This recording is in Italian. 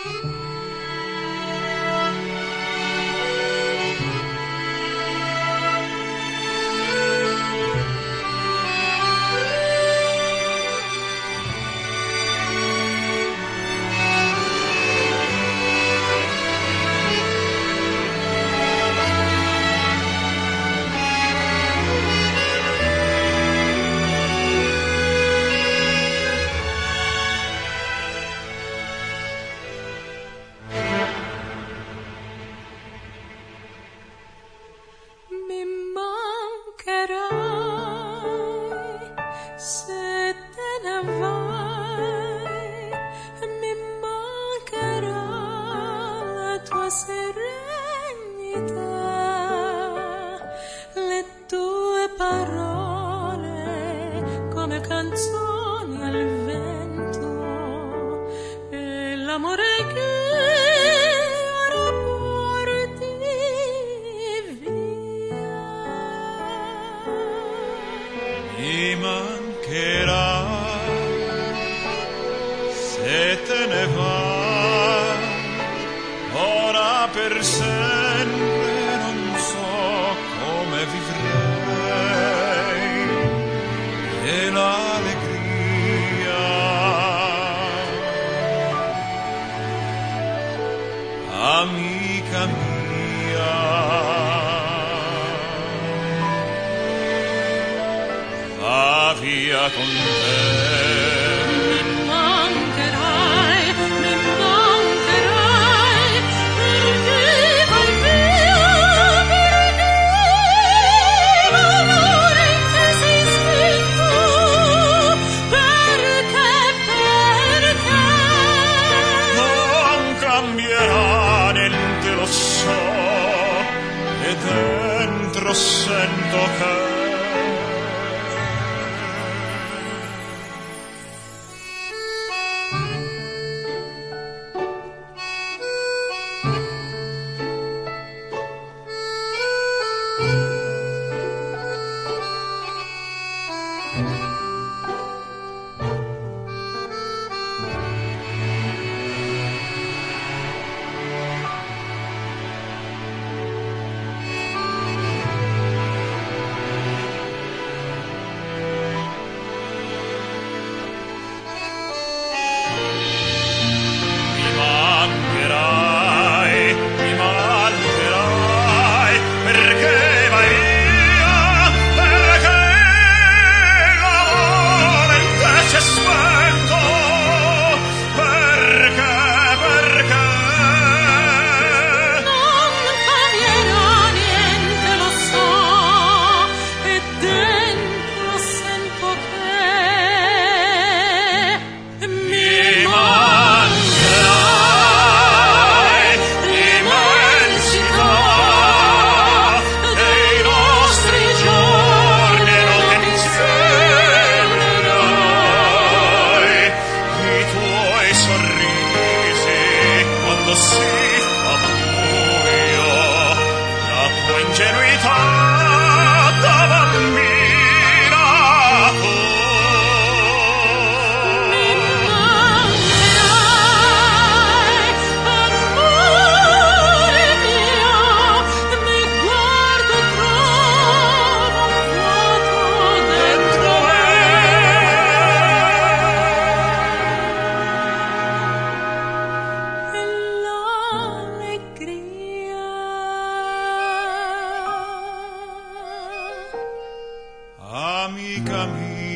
Se te ne vai, mi mancherà la tua serenità, le tue parole come canzoni al vento e l'amore che ora porti via. Mi mancherà se te ne vai, ora per sempre non so come vivrei e l'allegria, amica mia, va via con te. E dentro sento che ingenuità da bambina tu. Mi mancherai, amore mio, mi guardo, trovo un vuoto dentro me. E l'allegria, amica mia.